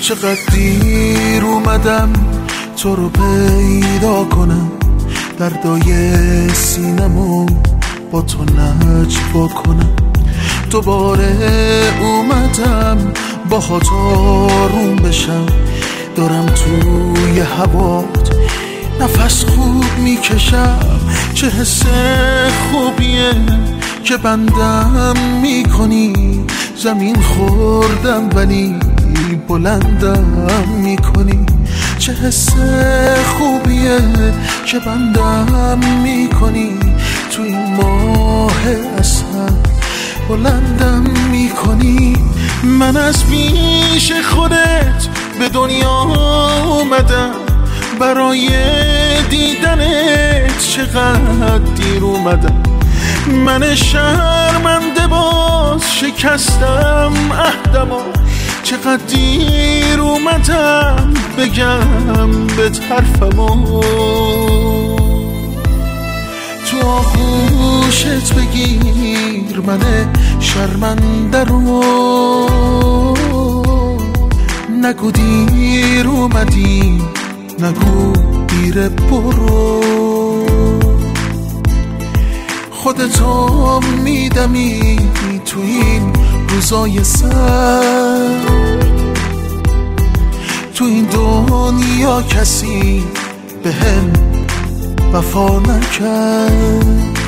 چقدر دیر اومدم تو رو پیدا کنم، دردای سینمو با تو نجوا کنم. دوباره اومدم با خاط آروم بشم، دارم توی هوات نفس خوب میکشم. چه حس خوبیه که بندم میکنی، زمین خوردم ولی بلندم میکنی. چه حس خوبیه که بندم میکنی، تو این ماه اصلا بلندم میکنی. من از پیش خودت به دنیا اومدم، برای دیدنت چقدر دیر اومدم. من شرمنده باز شکستم عهدمو، چقدر دیر اومدم بگم به حرفمو. تو آغوشت بگیر من شرمنده رو، نگو دیر اومدی، نگو دیر برو. خودتو میدمی تو این روزای سرد، تو این دنیا کسی به هم وفا نکرد.